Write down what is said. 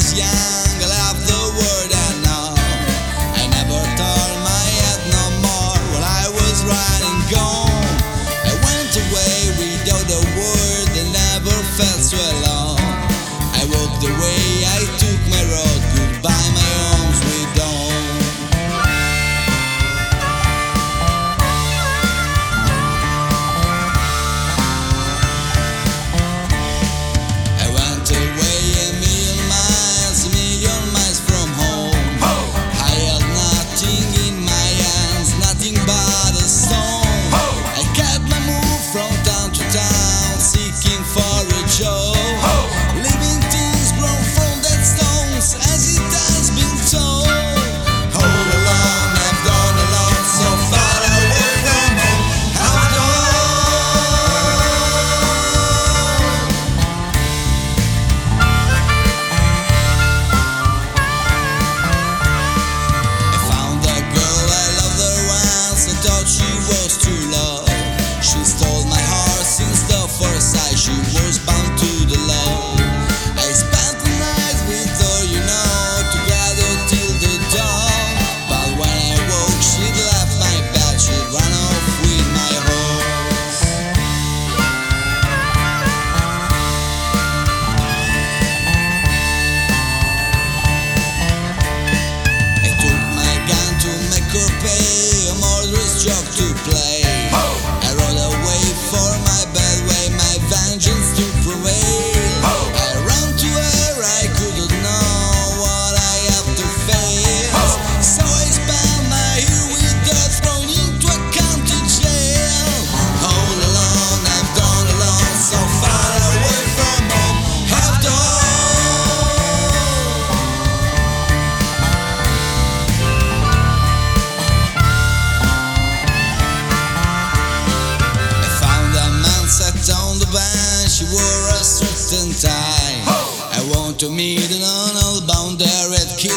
was young, I loved the world and now I never turned my head no more. While I was running gone, I went away without a word and never felt so alone. I walked away, I took my road, goodbye my home sweet home. I went away a million miles from home. I had nothing in my hands, nothing but a stone. I kept my move from town to town, seeking for a job. Living things grown from dead stones, as it has been told. All alone, I've gone alone, so far away from home. I've I found a girl, I loved her once, I thought she was true love. She stole my heart since the first sight, she was bound to the love. I spent the night with her, you know, together till the dawn. But when I woke, she'd left my bed, she'd run off with my horse. I took my gun to make her pay, a murderous joke to play. I rode away for my bad way, my vengeance to prevail. I ran to her, I couldn't know what I have to face. So I spent my year with her, thrown into a county jail. All alone, I've gone alone, so far away from home. I've done. I found a man sat on the bench, he wore a suit and tie. I want to meet an honorable bound there at